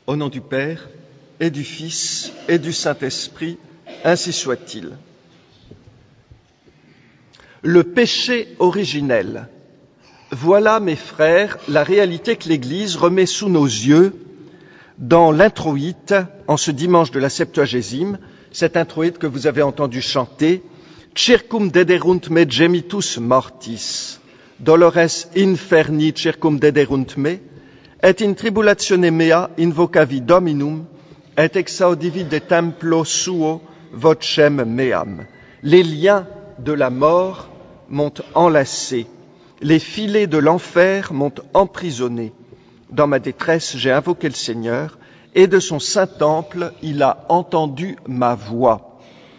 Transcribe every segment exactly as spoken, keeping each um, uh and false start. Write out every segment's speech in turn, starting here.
Au nom du Père, et du Fils, et du Saint-Esprit, ainsi soit-il. Le péché originel. Voilà, mes frères, la réalité que l'Église remet sous nos yeux dans l'introïte, en ce dimanche de la Septuagésime, cet introïte que vous avez entendu chanter, Circum dederunt me gemitus mortis, dolores inferni circum dederunt me, et in tribulatione mea invocavi Dominum, et exaudivi de templo suo vocem meam. Les liens de la mort m'ont enlacé, les filets de l'enfer m'ont emprisonné. Dans ma détresse, j'ai invoqué le Seigneur, et de son saint temple, il a entendu ma voix.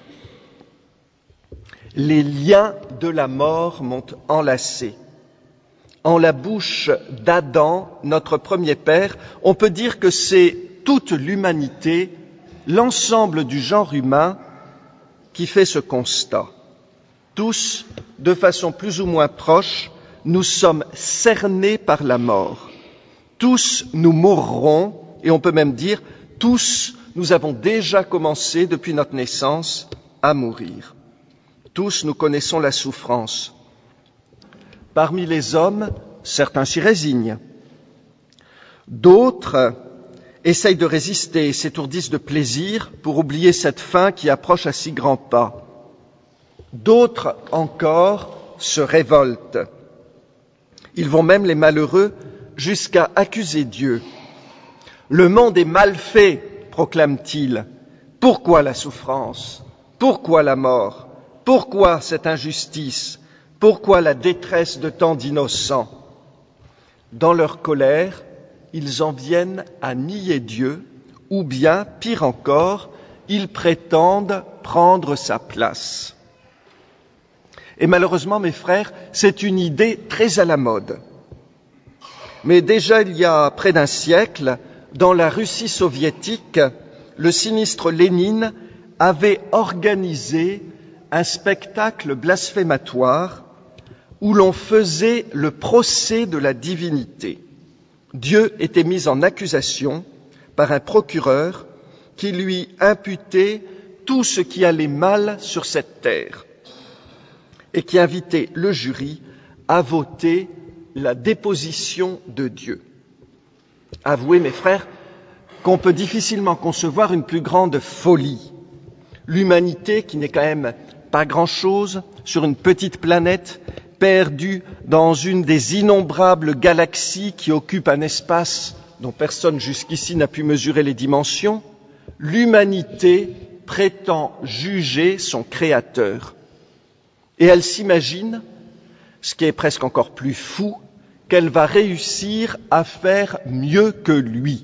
Les liens de la mort m'ont enlacé. En la bouche d'Adam, notre premier père, on peut dire que c'est toute l'humanité, l'ensemble du genre humain, qui fait ce constat. Tous, de façon plus ou moins proche, nous sommes cernés par la mort. Tous nous mourrons, et on peut même dire, tous nous avons déjà commencé depuis notre naissance à mourir. Tous nous connaissons la souffrance. Parmi les hommes, certains s'y résignent. D'autres essayent de résister et s'étourdissent de plaisir pour oublier cette fin qui approche à si grands pas. D'autres encore se révoltent. Ils vont même, les malheureux, jusqu'à accuser Dieu. Le monde est mal fait, proclame-t-il. Pourquoi la souffrance? Pourquoi la mort? Pourquoi cette injustice? Pourquoi la détresse de tant d'innocents? Dans leur colère, ils en viennent à nier Dieu, ou bien, pire encore, ils prétendent prendre sa place. Et malheureusement, mes frères, c'est une idée très à la mode. Mais déjà il y a près d'un siècle, dans la Russie soviétique, le sinistre Lénine avait organisé un spectacle blasphématoire où l'on faisait le procès de la divinité. Dieu était mis en accusation par un procureur qui lui imputait tout ce qui allait mal sur cette terre et qui invitait le jury à voter la déposition de Dieu. Avouez, mes frères, qu'on peut difficilement concevoir une plus grande folie. L'humanité, qui n'est quand même pas grand-chose, sur une petite planète, perdue dans une des innombrables galaxies qui occupent un espace dont personne jusqu'ici n'a pu mesurer les dimensions, l'humanité prétend juger son Créateur. Et elle s'imagine, ce qui est presque encore plus fou, qu'elle va réussir à faire mieux que lui.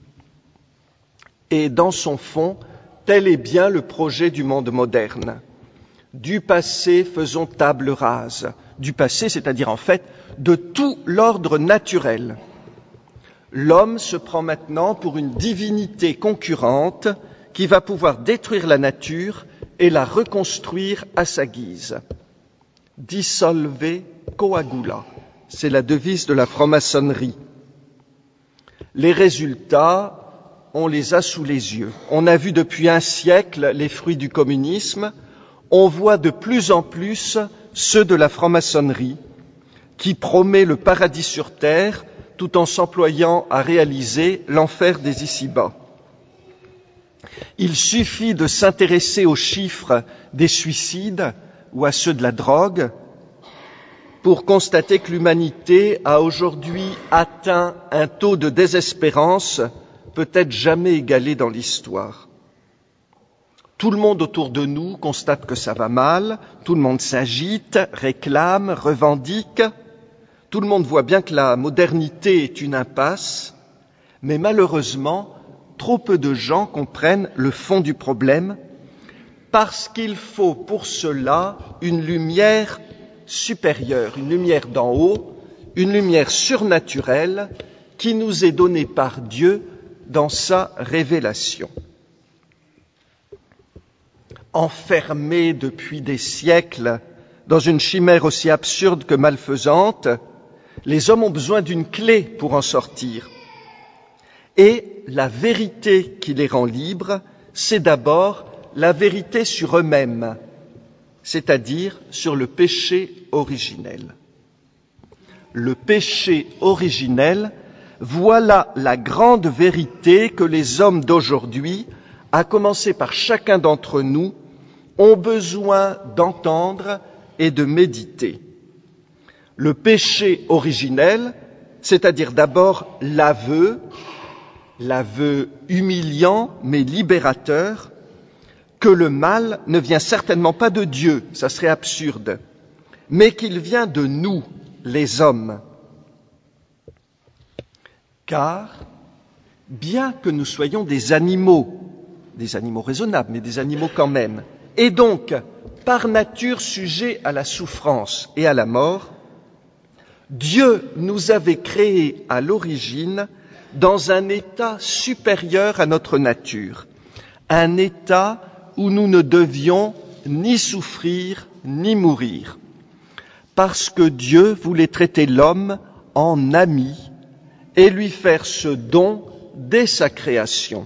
Et dans son fond, tel est bien le projet du monde moderne. Du passé, faisons table rase. Du passé, c'est-à-dire en fait de tout l'ordre naturel. L'homme se prend maintenant pour une divinité concurrente qui va pouvoir détruire la nature et la reconstruire à sa guise. Dissolve coagula, c'est la devise de la franc-maçonnerie. Les résultats, on les a sous les yeux. On a vu depuis un siècle les fruits du communisme. On voit de plus en plus ceux de la franc-maçonnerie qui promet le paradis sur terre tout en s'employant à réaliser l'enfer des ici-bas. Il suffit de s'intéresser aux chiffres des suicides ou à ceux de la drogue pour constater que l'humanité a aujourd'hui atteint un taux de désespérance peut-être jamais égalé dans l'histoire. Tout le monde autour de nous constate que ça va mal, tout le monde s'agite, réclame, revendique, tout le monde voit bien que la modernité est une impasse, mais malheureusement, trop peu de gens comprennent le fond du problème, parce qu'il faut pour cela une lumière supérieure, une lumière d'en haut, une lumière surnaturelle qui nous est donnée par Dieu dans sa révélation. Enfermés depuis des siècles dans une chimère aussi absurde que malfaisante, les hommes ont besoin d'une clé pour en sortir. Et la vérité qui les rend libres, c'est d'abord la vérité sur eux-mêmes, c'est-à-dire sur le péché originel. Le péché originel, voilà la grande vérité que les hommes d'aujourd'hui, à commencer par chacun d'entre nous, ont besoin d'entendre et de méditer. Le péché originel, c'est-à-dire d'abord l'aveu, l'aveu humiliant mais libérateur, que le mal ne vient certainement pas de Dieu, ça serait absurde, mais qu'il vient de nous, les hommes. Car, bien que nous soyons des animaux, des animaux raisonnables, mais des animaux quand même, et donc, par nature sujets à la souffrance et à la mort, Dieu nous avait créés à l'origine dans un état supérieur à notre nature, un état où nous ne devions ni souffrir ni mourir, parce que Dieu voulait traiter l'homme en ami et lui faire ce don dès sa création.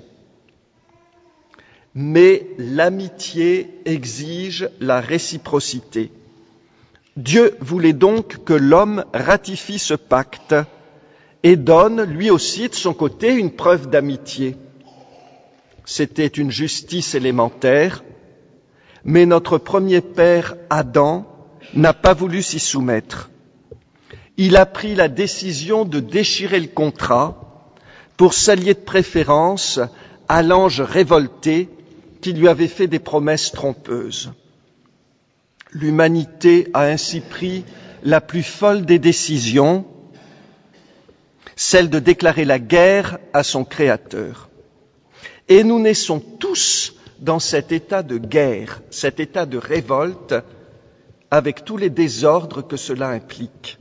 Mais l'amitié exige la réciprocité. Dieu voulait donc que l'homme ratifie ce pacte et donne, lui aussi, de son côté, une preuve d'amitié. C'était une justice élémentaire, mais notre premier père, Adam, n'a pas voulu s'y soumettre. Il a pris la décision de déchirer le contrat pour s'allier de préférence à l'ange révolté qui lui avait fait des promesses trompeuses. L'humanité a ainsi pris la plus folle des décisions, celle de déclarer la guerre à son Créateur. Et nous naissons tous dans cet état de guerre, cet état de révolte, avec tous les désordres que cela implique.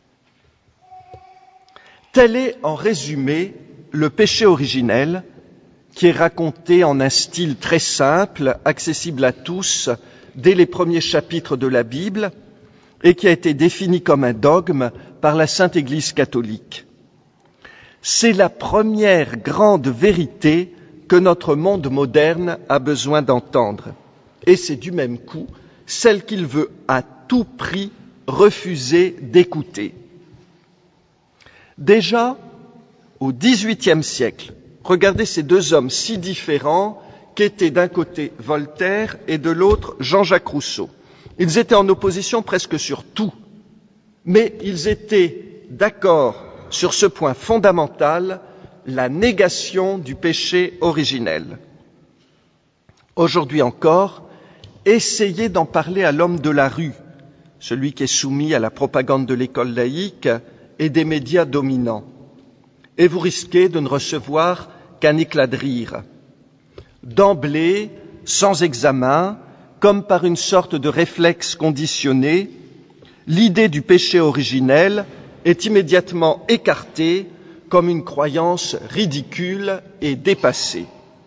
Tel est, en résumé, le péché originel, qui est raconté en un style très simple, accessible à tous, dès les premiers chapitres de la Bible, et qui a été défini comme un dogme par la Sainte Église catholique. C'est la première grande vérité que notre monde moderne a besoin d'entendre. Et c'est du même coup celle qu'il veut à tout prix refuser d'écouter. Déjà, au dix-huitième siècle, regardez ces deux hommes si différents qu'étaient d'un côté Voltaire et de l'autre Jean-Jacques Rousseau. Ils étaient en opposition presque sur tout, mais ils étaient d'accord sur ce point fondamental, la négation du péché originel. Aujourd'hui encore, essayez d'en parler à l'homme de la rue, celui qui est soumis à la propagande de l'école laïque et des médias dominants, et vous risquez de ne recevoir qu'un éclat de rire. D'emblée, sans examen, comme par une sorte de réflexe conditionné, l'idée du péché originel est immédiatement écartée comme une croyance ridicule et dépassée.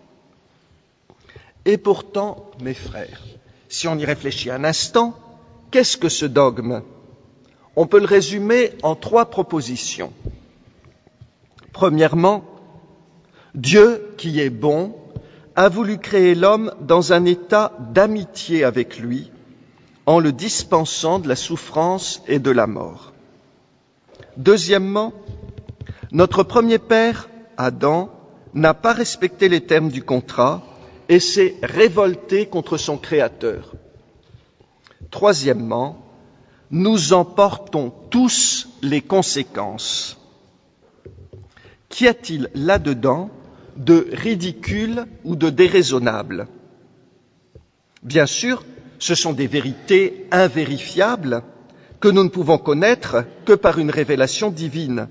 Et pourtant, mes frères, si on y réfléchit un instant, qu'est-ce que ce dogme ? On peut le résumer en trois propositions. Premièrement, Dieu, qui est bon, a voulu créer l'homme dans un état d'amitié avec lui, en le dispensant de la souffrance et de la mort. Deuxièmement, notre premier père, Adam, n'a pas respecté les termes du contrat et s'est révolté contre son Créateur. Troisièmement, nous en portons tous les conséquences. Qu'y a-t-il là-dedans de ridicule ou de déraisonnable ? Bien sûr, ce sont des vérités invérifiables que nous ne pouvons connaître que par une révélation divine.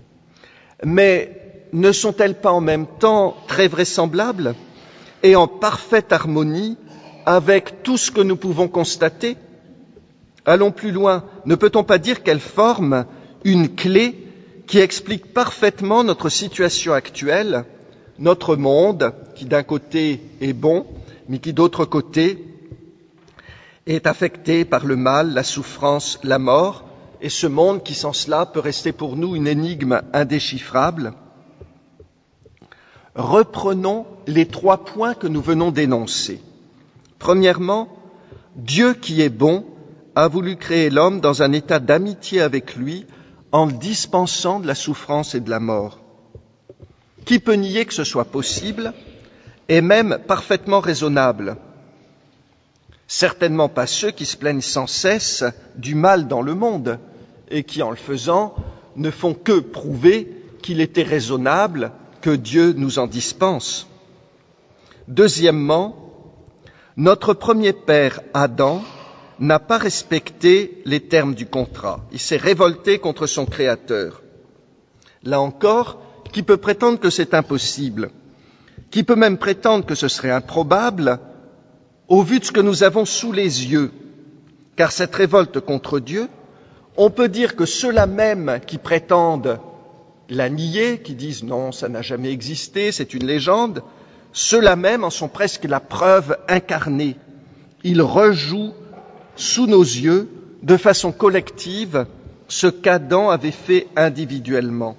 Mais ne sont-elles pas en même temps très vraisemblables et en parfaite harmonie avec tout ce que nous pouvons constater ? Allons plus loin, ne peut-on pas dire qu'elles forment une clé qui explique parfaitement notre situation actuelle, notre monde, qui d'un côté est bon, mais qui d'autre côté est affecté par le mal, la souffrance, la mort, et ce monde qui sans cela peut rester pour nous une énigme indéchiffrable. reprenons les trois points que nous venons d'énoncer. Premièrement, Dieu qui est bon a voulu créer l'homme dans un état d'amitié avec lui en le dispensant de la souffrance et de la mort. Qui peut nier que ce soit possible et même parfaitement raisonnable? Certainement pas ceux qui se plaignent sans cesse du mal dans le monde et qui, en le faisant, ne font que prouver qu'il était raisonnable que Dieu nous en dispense. Deuxièmement, notre premier père, Adam, n'a pas respecté les termes du contrat. Il s'est révolté contre son Créateur. Là encore, qui peut prétendre que c'est impossible? Qui peut même prétendre que ce serait improbable au vu de ce que nous avons sous les yeux? Car cette révolte contre Dieu, on peut dire que ceux-là même qui prétendent la nier, qui disent non, ça n'a jamais existé, c'est une légende, ceux-là même en sont presque la preuve incarnée. Ils rejouent sous nos yeux, de façon collective, ce qu'Adam avait fait individuellement.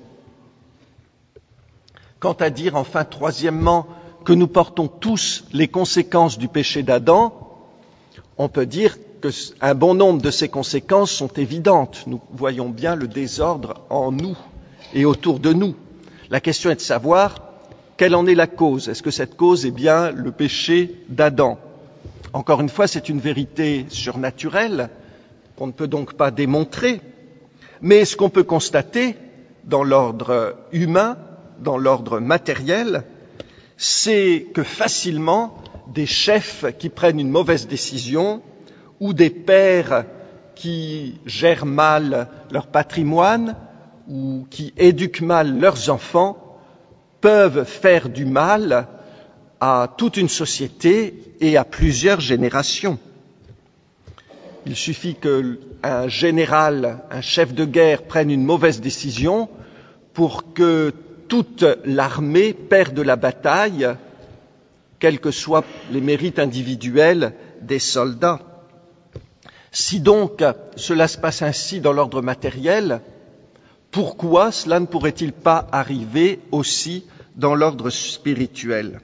Quant à dire, enfin, troisièmement, que nous portons tous les conséquences du péché d'Adam, on peut dire qu'un bon nombre de ces conséquences sont évidentes. Nous voyons bien le désordre en nous et autour de nous. La question est de savoir quelle en est la cause. Est-ce que cette cause est bien le péché d'Adam? Encore une fois, c'est une vérité surnaturelle qu'on ne peut donc pas démontrer. Mais ce qu'on peut constater dans l'ordre humain, dans l'ordre matériel, c'est que facilement, des chefs qui prennent une mauvaise décision ou des pères qui gèrent mal leur patrimoine ou qui éduquent mal leurs enfants peuvent faire du mal à toute une société et à plusieurs générations. Il suffit qu'un général, un chef de guerre prenne une mauvaise décision pour que toute l'armée perde la bataille, quels que soient les mérites individuels des soldats. Si donc cela se passe ainsi dans l'ordre matériel, pourquoi cela ne pourrait-il pas arriver aussi dans l'ordre spirituel?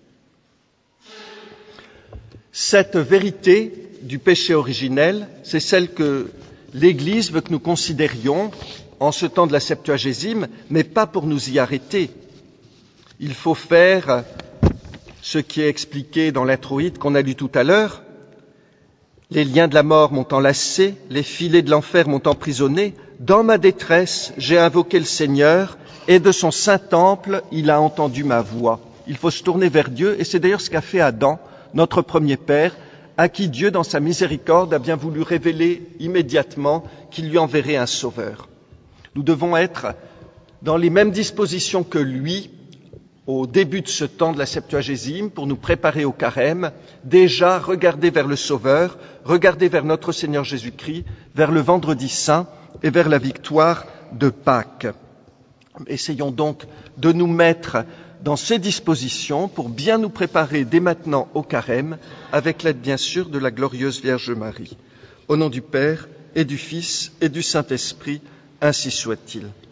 Cette vérité du péché originel, c'est celle que l'Église veut que nous considérions en ce temps de la Septuagésime, mais pas pour nous y arrêter. Il faut faire ce qui est expliqué dans l'introïde qu'on a lu tout à l'heure. Les liens de la mort m'ont enlacé, les filets de l'enfer m'ont emprisonné. Dans ma détresse, j'ai invoqué le Seigneur, et de son saint temple, il a entendu ma voix. Il faut se tourner vers Dieu, et c'est d'ailleurs ce qu'a fait Adam, notre premier père, à qui Dieu, dans sa miséricorde, a bien voulu révéler immédiatement qu'il lui enverrait un sauveur. Nous devons être dans les mêmes dispositions que lui, au début de ce temps de la Septuagésime, pour nous préparer au carême, déjà regarder vers le Sauveur, regarder vers notre Seigneur Jésus-Christ, vers le Vendredi Saint et vers la victoire de Pâques. Essayons donc de nous mettre dans ces dispositions pour bien nous préparer dès maintenant au carême, avec l'aide bien sûr de la glorieuse Vierge Marie. Au nom du Père et du Fils et du Saint-Esprit, ainsi soit-il.